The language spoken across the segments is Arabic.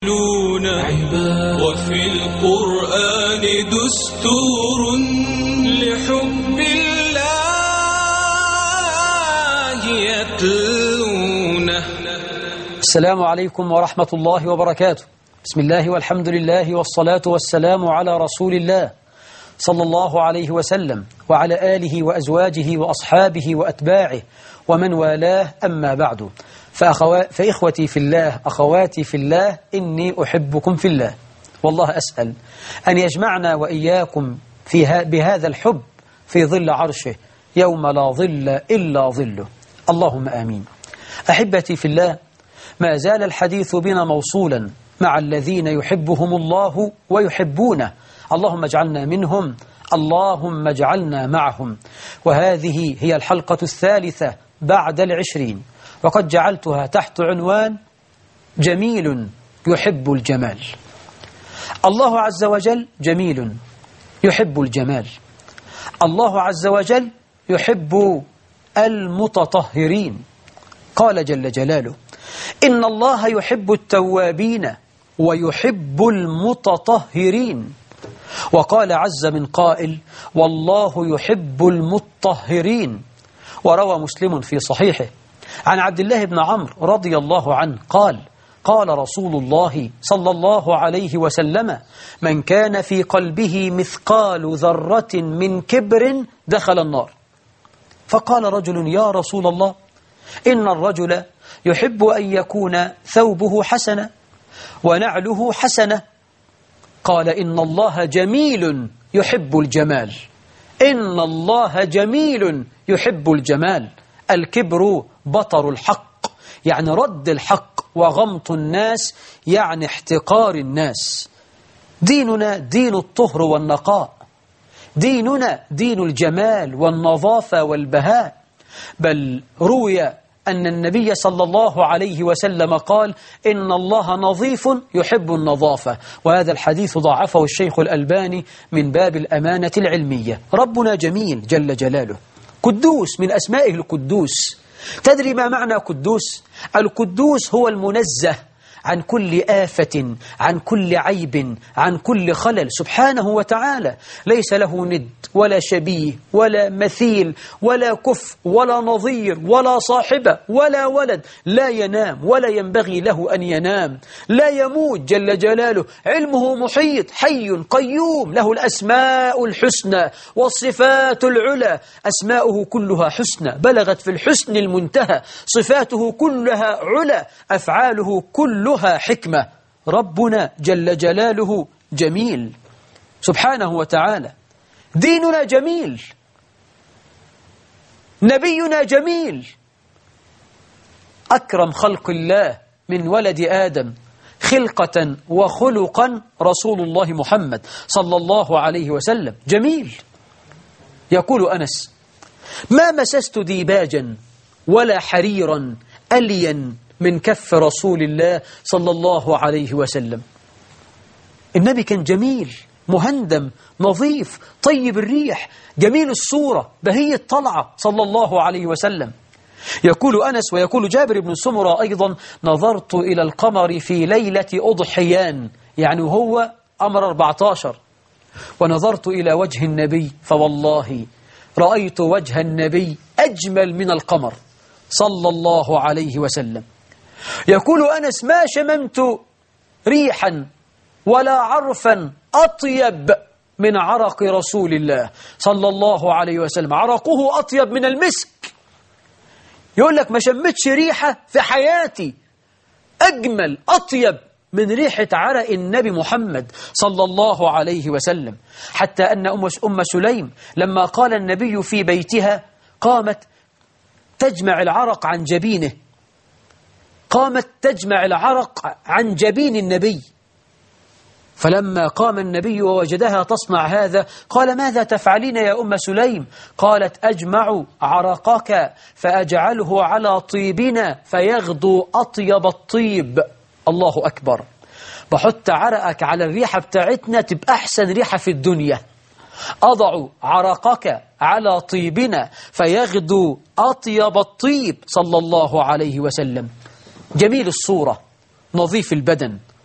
وفي القرآن دستور لحب الله يتلونه. السلام عليكم ورحمة الله وبركاته. بسم الله والحمد لله والصلاة والسلام على رسول الله صلى الله عليه وسلم وعلى آله وأزواجه وأصحابه وأتباعه ومن والاه، أما بعد. فإخوتي في الله، أخواتي في الله، إني أحبكم في الله، والله أسأل أن يجمعنا وإياكم بهذا الحب في ظل عرشه يوم لا ظل إلا ظله، اللهم آمين. أحبتي في الله، ما زال الحديث بنا موصولا مع الذين يحبهم الله ويحبونه، اللهم اجعلنا منهم، اللهم اجعلنا معهم. وهذه هي الحلقة الثالثة بعد 20، وقد جعلتها تحت عنوان جميل يحب الجمال. الله عز وجل جميل يحب الجمال، الله عز وجل يحب المتطهرين. قال جل جلاله: إن الله يحب التوابين ويحب المتطهرين. وقال عز من قائل: والله يحب المطهرين. وروى مسلم في صحيحه عن عبد الله بن عمرو رضي الله عنه قال: قال رسول الله صلى الله عليه وسلم: من كان في قلبه مثقال ذرة من كبر دخل النار. فقال رجل: يا رسول الله، إن الرجل يحب أن يكون ثوبه حسنا ونعله حسنة. قال: إن الله جميل يحب الجمال، إن الله جميل يحب الجمال. الكبر بطر الحق، يعني رد الحق، وغمط الناس يعني احتقار الناس. ديننا دين الطهر والنقاء، ديننا دين الجمال والنظافة والبهاء. بل روي أن النبي صلى الله عليه وسلم قال: إن الله نظيف يحب النظافة. وهذا الحديث ضعفه الشيخ الألباني من باب الأمانة العلمية. ربنا جميل جل جلاله، قدوس، من أسمائه القدوس. تدري ما معنى قدوس؟ القدوس هو المنزه عن كل آفة، عن كل عيب، عن كل خلل، سبحانه وتعالى. ليس له ند ولا شبيه ولا مثيل ولا كف ولا نظير ولا صاحبة ولا ولد، لا ينام ولا ينبغي له أن ينام، لا يموت جل جلاله، علمه محيط، حي قيوم، له الأسماء الحسنى والصفات العلى. أسماؤه كلها حسنى، بلغت في الحسن المنتهى، صفاته كلها علا، أفعاله كلها حكمة. ربنا جل جلاله جميل سبحانه وتعالى. ديننا جميل، نبينا جميل، أكرم خلق الله من ولد آدم خلقة وخلقا رسول الله محمد صلى الله عليه وسلم جميل. يقول أنس: ما مسست ديباجا ولا حريرا ألين من كف رسول الله صلى الله عليه وسلم. النبي كان جميل، مهندم، نظيف، طيب الريح، جميل الصورة، بهي الطلعة صلى الله عليه وسلم. يقول أنس ويقول جابر بن سمرة أيضا: نظرت إلى القمر في ليلة أضحيان، يعني هو أمر 14، ونظرت إلى وجه النبي فوالله رأيت وجه النبي أجمل من القمر صلى الله عليه وسلم. يقول أنس: ما شممت ريحا ولا عرفا أطيب من عرق رسول الله صلى الله عليه وسلم، عرقه أطيب من المسك. يقول لك: ما شمتش ريحة في حياتي أجمل أطيب من ريحة عرق النبي محمد صلى الله عليه وسلم. حتى أن أم سليم لما قال النبي في بيتها قامت تجمع العرق عن جبينه، قامت تجمع العرق عن جبين النبي. فلما قام النبي ووجدها تصنع هذا قال: ماذا تفعلين يا أم سليم؟ قالت: أجمع عرقك فأجعله على طيبنا فيغدو أطيب الطيب. الله أكبر، بحط عرقك على الريحة بتاعتنا تبقى أحسن ريحة في الدنيا. أضع عرقك على طيبنا فيغدو أطيب الطيب صلى الله عليه وسلم. جميل الصورة، نظيف البدن،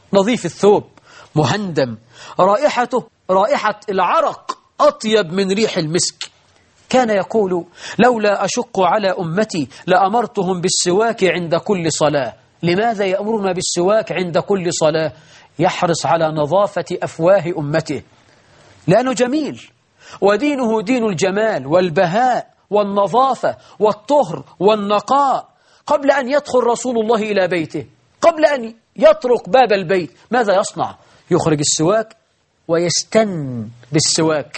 نظيف الثوب، مهندم، رائحته رائحة العرق أطيب من ريح المسك. كان يقول: لولا أشق على أمتي لأمرتهم بالسواك عند كل صلاة. لماذا يأمرنا بالسواك عند كل صلاة؟ يحرص على نظافة أفواه أمته، لأنه جميل، ودينه دين الجمال والبهاء والنظافة والطهر والنقاء. قبل أن يدخل رسول الله إلى بيته، قبل أن يطرق باب البيت، ماذا يصنع؟ يخرج السواك ويستن بالسواك،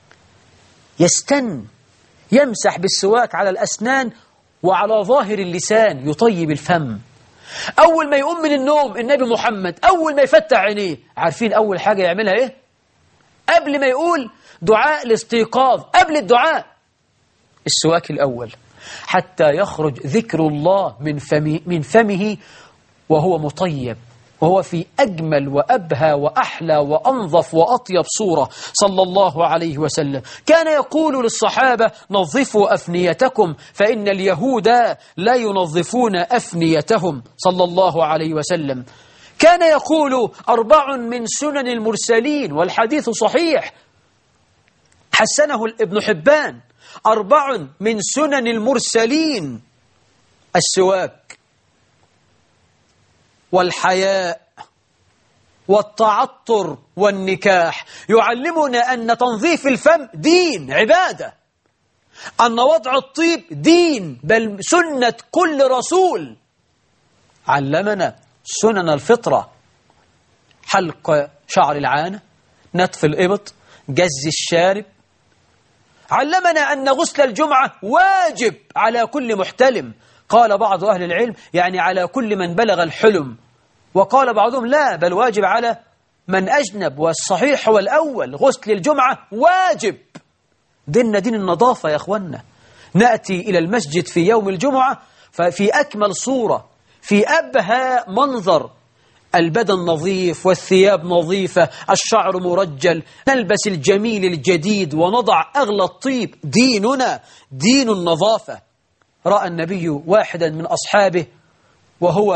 يستن، يمسح بالسواك على الأسنان وعلى ظاهر اللسان، يطيب الفم. أول ما يقوم من النوم النبي محمد، أول ما يفتح عينيه، عارفين أول حاجة يعملها إيه؟ قبل ما يقول دعاء الاستيقاظ، قبل الدعاء السواك الأول، حتى يخرج ذكر الله من فمه وهو مطيب، وهو في أجمل وأبهى وأحلى وأنظف وأطيب صورة صلى الله عليه وسلم. كان يقول للصحابة: نظفوا أفنيتكم فإن اليهود لا ينظفون أفنيتهم صلى الله عليه وسلم. كان يقول: 4 من سنن المرسلين، والحديث صحيح حسنه ابن حبان، 4 من سنن المرسلين: السواك والحياء والتعطر والنكاح. يعلمنا أن تنظيف الفم دين، عبادة، أن وضع الطيب دين، بل سنة كل رسول. علمنا سنن الفطرة: حلق شعر العانة، نتف الإبط، جز الشارب. علمنا أن غسل الجمعة واجب على كل محتلم، قال بعض أهل العلم يعني على كل من بلغ الحلم، وقال بعضهم لا، بل واجب على من أجنب، والصحيح هو الأول، غسل الجمعة واجب. ديننا دين النظافة يا أخوانا. نأتي إلى المسجد في يوم الجمعة ففي أكمل صورة، في أبهى منظر، البدن نظيف والثياب نظيفة، الشعر مرجل، نلبس الجميل الجديد ونضع أغلى الطيب. ديننا دين النظافة. رأى النبي واحدا من أصحابه وهو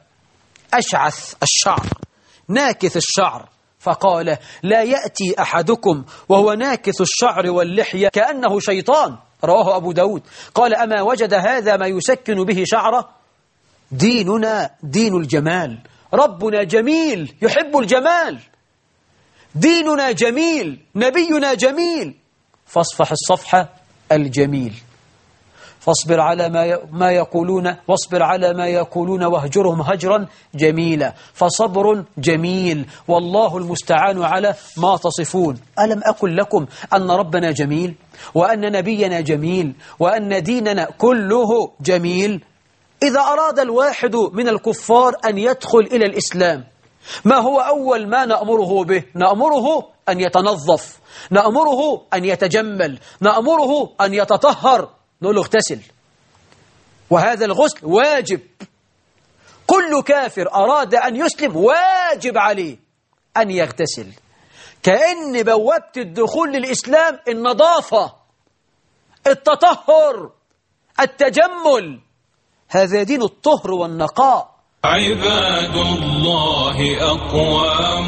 أشعث الشعر، ناكث الشعر، فقال: لا يأتي أحدكم وهو ناكث الشعر واللحية كأنه شيطان. رواه أبو داود. قال: أما وجد هذا ما يسكن به شعره؟ ديننا دين الجمال، ربنا جميل يحب الجمال، ديننا جميل، نبينا جميل. فاصفح الصفحة الجميل، فاصبر على ما يقولون، واصبر على ما يقولون واهجرهم هجرا جميلا. فصبر جميل، والله المستعان على ما تصفون. ألم أقل لكم أن ربنا جميل، وأن نبينا جميل، وأن ديننا كله جميل؟ إذا أراد الواحد من الكفار أن يدخل إلى الإسلام، ما هو أول ما نأمره به؟ نأمره أن يتنظف، نأمره أن يتجمل، نأمره أن يتطهر، نقول له اغتسل، وهذا الغسل واجب. كل كافر أراد أن يسلم واجب عليه أن يغتسل. كأن بوابة الدخول للإسلام النظافة، التطهر، التجمل. هذا دين الطهر والنقاء. عباد الله أقوام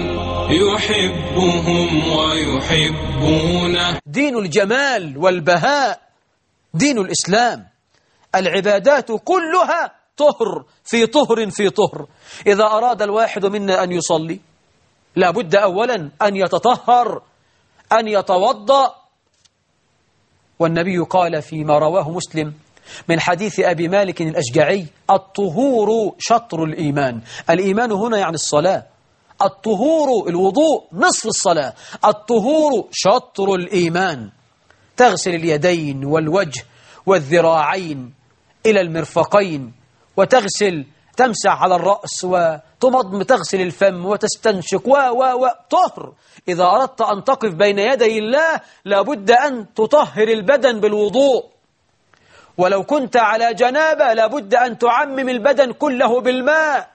يحبهم ويحبونه. دين الجمال والبهاء دين الإسلام. العبادات كلها طهر في طهر في طهر. إذا أراد الواحد منا أن يصلي لابد أولا أن يتطهر، أن يتوضأ. والنبي قال فيما رواه مسلم من حديث أبي مالك الأشجعي: الطهور شطر الإيمان. الإيمان هنا يعني الصلاة، الطهور الوضوء نصف الصلاة، الطهور شطر الإيمان. تغسل اليدين والوجه والذراعين إلى المرفقين، تمسح على الرأس، وتمضم، تغسل الفم وتستنشق طهر. إذا أردت أن تقف بين يدي الله لابد أن تطهر البدن بالوضوء، ولو كنت على جنابة لابد أن تعمم البدن كله بالماء.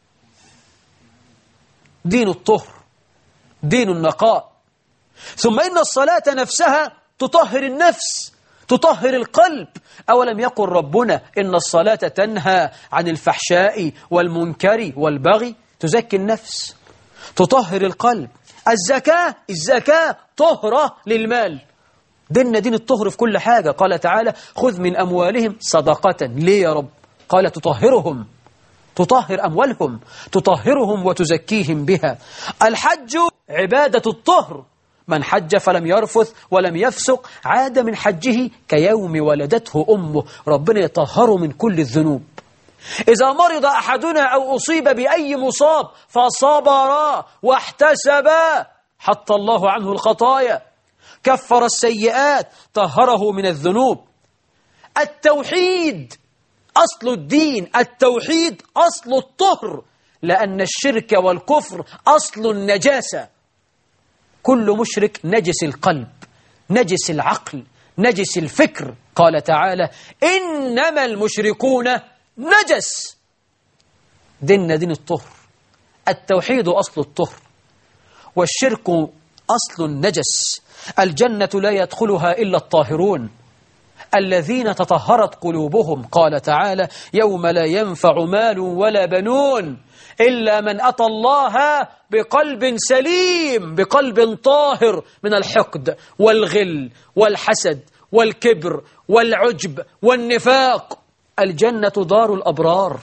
دين الطهر، دين النقاء. ثم إن الصلاة نفسها تطهر النفس، تطهر القلب. أولم يقل ربنا إن الصلاة تنهى عن الفحشاء والمنكر والبغي؟ تزكي النفس، تطهر القلب. الزكاة طهرة للمال. ديننا دين الطهر في كل حاجة. قال تعالى خذ من أموالهم صدقة. ليه يا رب؟ قال تطهرهم، تطهر أموالهم، تطهرهم وتزكيهم بها. الحج عبادة الطهر. من حج فلم يرفث ولم يفسق عاد من حجه كيوم ولدته أمه. ربنا يطهره من كل الذنوب. إذا مرض أحدنا أو أصيب بأي مصاب فصبر واحتسب حط الله عنه الخطايا، كفر السيئات، طهره من الذنوب. التوحيد أصل الدين، التوحيد أصل الطهر، لأن الشرك والكفر أصل النجاسة. كل مشرك نجس القلب، نجس العقل، نجس الفكر. قال تعالى إنما المشركون نجس. ديننا دين الطهر. التوحيد أصل الطهر والشرك أصل النجس. الجنة لا يدخلها إلا الطاهرون الذين تطهرت قلوبهم. قال تعالى يوم لا ينفع مال ولا بنون إلا من أتى الله بقلب سليم، بقلب طاهر من الحقد والغل والحسد والكبر والعجب والنفاق. الجنة دار الأبرار،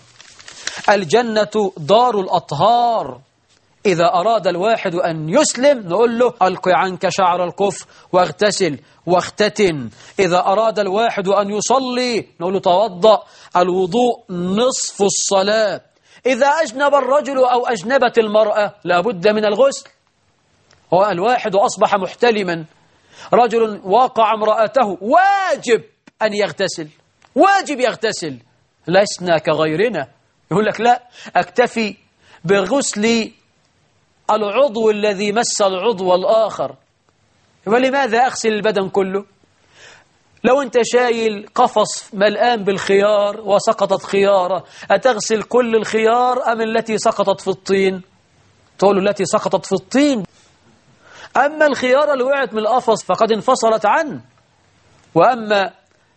الجنة دار الأطهار. إذا أراد الواحد أن يسلم نقول له ألق عنك شعر الكفر واغتسل واختتن. إذا أراد الواحد أن يصلي نقول له توضأ، الوضوء نصف الصلاة. إذا أجنب الرجل أو أجنبت المرأة لابد من الغسل. هو الواحد أصبح محتلما، رجل واقع امرأته واجب أن يغتسل، واجب يغتسل. لسنا كغيرنا يقول لك لا أكتفي بغسل العضو الذي مس العضو الآخر. ولماذا أغسل البدن كله؟ لو أنت شايل قفص ملآن بالخيار وسقطت خيارة أتغسل كل الخيار أم التي سقطت في الطين؟ تقول التي سقطت في الطين. أما الخيارة اللي وقعت من القفص فقد انفصلت عنه، وأما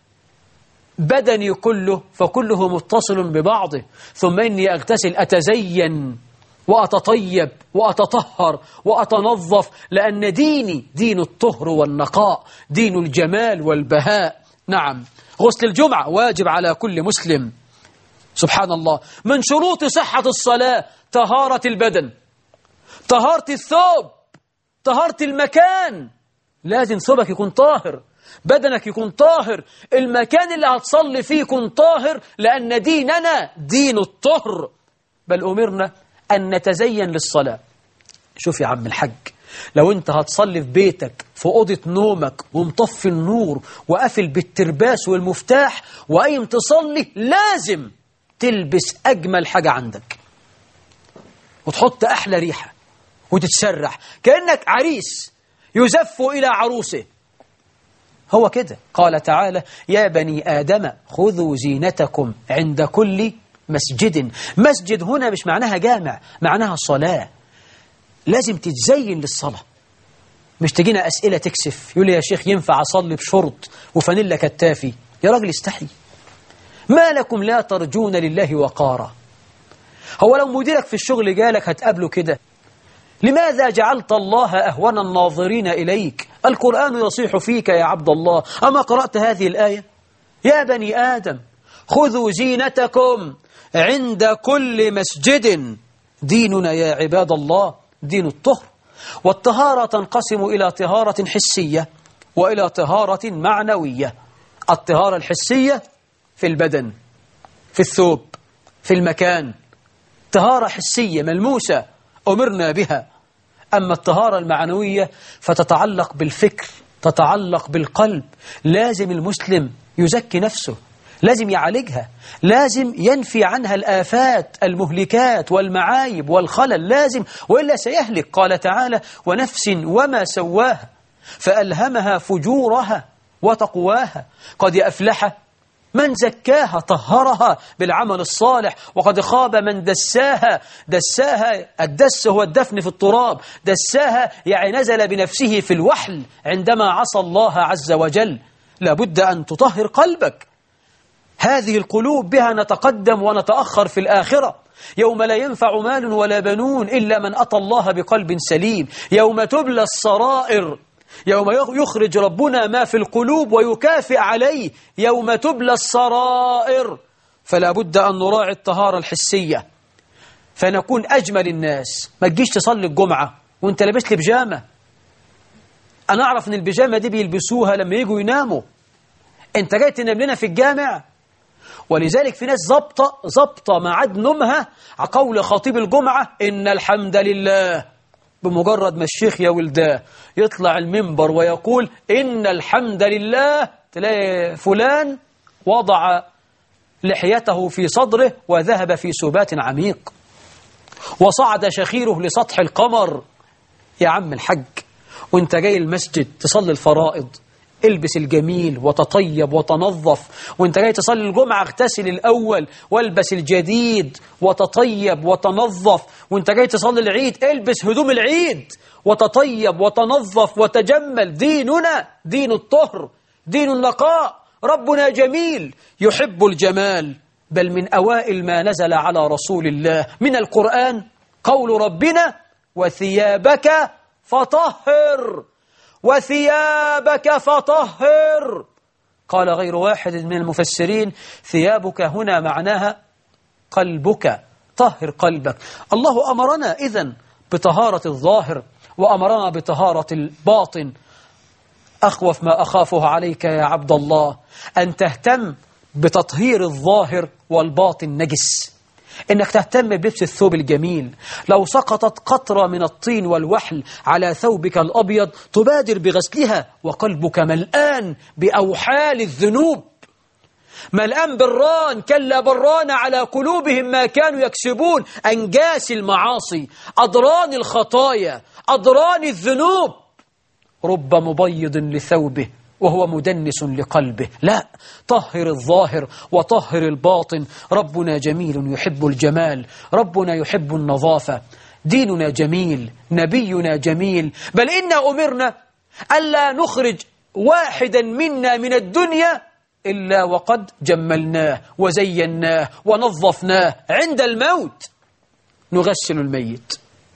بدني كله فكله متصل ببعضه. ثم إني أغتسل أتزين وأتطيب وأتطهر وأتنظف، لأن ديني دين الطهر والنقاء، دين الجمال والبهاء. نعم، غسل الجمعة واجب على كل مسلم. سبحان الله، من شروط صحة الصلاة طهارة البدن، طهارة الثوب، طهارة المكان. لازم ثوبك يكون طاهر، بدنك يكون طاهر، المكان اللي هتصلي فيه يكون طاهر، لأن ديننا دين الطهر. بل أمرنا أن نتزين للصلاة. شوف يا عم الحج، لو أنت هتصلي في بيتك في أوضة نومك ومطفي النور وقافل بالترباس والمفتاح وقايم تصلي، لازم تلبس أجمل حاجة عندك وتحط أحلى ريحة وتتسرح كأنك عريس يزف إلى عروسه. هو كده. قال تعالى يا بني آدم خذوا زينتكم عند كل مسجد. مسجد هنا مش معناها جامع، معناها صلاة. لازم تتزين للصلاة. مش تجينا أسئلة تكسف، يقول لي يا شيخ ينفع أصلي بشرط وفانيلا كتافي؟ يا راجل استحي، ما لكم لا ترجون لله وقارا؟ هو لو مديرك في الشغل جالك هتقابله كده؟ لماذا جعلت الله أهون الناظرين إليك؟ القرآن يصيح فيك يا عبد الله. أما قرأت هذه الآية؟ يا بني آدم خذوا زينتكم عند كل مسجد. ديننا يا عباد الله دين الطهر. والطهارة تنقسم إلى طهارة حسية وإلى طهارة معنوية. الطهارة الحسية في البدن، في الثوب، في المكان، طهارة حسية ملموسة أمرنا بها. أما الطهارة المعنوية فتتعلق بالفكر، تتعلق بالقلب. لازم المسلم يزكي نفسه، لازم يعالجها، لازم ينفي عنها الآفات المهلكات والمعايب والخلل، لازم، وإلا سيهلك. قال تعالى ونفس وما سواها فألهمها فجورها وتقواها قد أفلح من زكاها طهرها بالعمل الصالح وقد خاب من دساها. دساها، الدس هو الدفن في التراب، دساها يعني نزل بنفسه في الوحل عندما عصى الله عز وجل. لابد أن تطهر قلبك. هذه القلوب بها نتقدم ونتأخر في الآخرة. يوم لا ينفع مال ولا بنون إلا من أتى الله بقلب سليم، يوم تبلى السرائر، يوم يخرج ربنا ما في القلوب ويكافئ عليه، يوم تبلى السرائر. فلا بد أن نراعي الطهارة الحسية فنكون أجمل الناس. ما تجيش تصلي الجمعة وانت لابس لي بيجامة. أنا أعرف أن البيجامة دي بيلبسوها لما يجوا يناموا. انت جاي تنام لنا في الجامع؟ ولذلك في ناس ظبطة ميعاد نومها على قول خطيب الجمعة: إن الحمد لله. بمجرد ما الشيخ يا ولداه يطلع المنبر ويقول إن الحمد لله، تلاقي فلان وضع لحيته في صدره وذهب في سبات عميق وصعد شخيره لسطح القمر. يا عم الحج، وانت جاي المسجد تصلي الفرائض البس الجميل وتطيب وتنظف، وانت جاي تصلي الجمعة اغتسل الأول والبس الجديد وتطيب وتنظف، وانت جاي تصلي العيد البس هدوم العيد وتطيب وتنظف وتجمل. ديننا دين الطهر، دين النقاء. ربنا جميل يحب الجمال. بل من أوائل ما نزل على رسول الله من القرآن قول ربنا: وثيابك فطهر، وثيابك فطهر. قال غير واحد من المفسرين: ثيابك هنا معناها قلبك، طهر قلبك. الله أمرنا إذن بطهارة الظاهر وأمرنا بطهارة الباطن. أخوف ما أخافه عليك يا عبد الله أن تهتم بتطهير الظاهر والباطن نجس، إنك تهتم بلبس الثوب الجميل. لو سقطت قطرة من الطين والوحل على ثوبك الأبيض تبادر بغسلها وقلبك ملآن بأوحال الذنوب، ملآن بران. كلا بران على قلوبهم ما كانوا يكسبون. أنجاس المعاصي، أضران الخطايا، أضران الذنوب. رب مبيض لثوبه وهو مدنس لقلبه. لا، طهر الظاهر وطهر الباطن. ربنا جميل يحب الجمال، ربنا يحب النظافة. ديننا جميل، نبينا جميل. بل إنا أمرنا ألا نخرج واحدا منا من الدنيا إلا وقد جملناه وزيناه ونظفناه. عند الموت نغسل الميت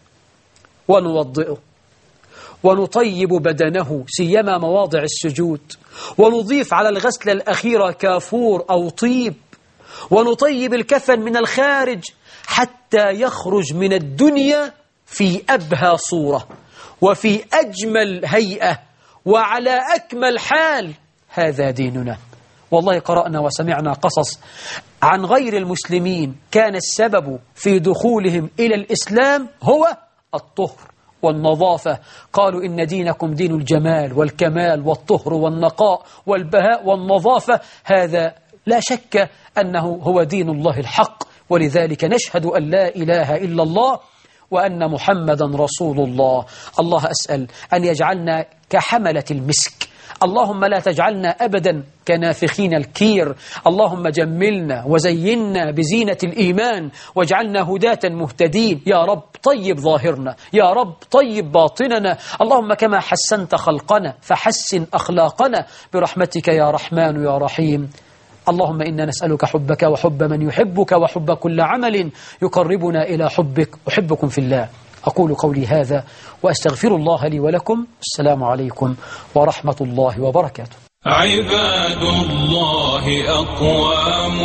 ونوضئه ونطيب بدنه سيما مواضع السجود، ونضيف على الغسلة الأخيرة كافور أو طيب، ونطيب الكفن من الخارج حتى يخرج من الدنيا في أبهى صورة وفي أجمل هيئة وعلى أكمل حال. هذا ديننا. والله قرأنا وسمعنا قصص عن غير المسلمين كان السبب في دخولهم إلى الإسلام هو الطهر والنظافة. قالوا إن دينكم دين الجمال والكمال والطهر والنقاء والبهاء والنظافة. هذا لا شك أنه هو دين الله الحق. ولذلك نشهد أن لا إله إلا الله وأن محمدا رسول الله. الله أسأل أن يجعلنا كحملة المسك. اللهم لا تجعلنا أبدا كنافخين الكير. اللهم جملنا وزينا بزينة الإيمان واجعلنا هداة مهتدين. يا رب طيب ظاهرنا، يا رب طيب باطننا. اللهم كما حسنت خلقنا فحسن أخلاقنا برحمتك يا رحمن يا رحيم. اللهم إنا نسألك حبك وحب من يحبك وحب كل عمل يقربنا إلى حبك. أحبكم في الله. أقول قولي هذا وأستغفر الله لي ولكم. السلام عليكم ورحمة الله وبركاته. عباد الله أقوام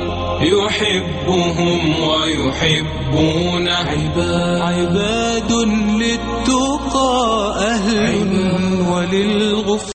يحبهم ويحبونه. عباد للتقى أهل وللغفران.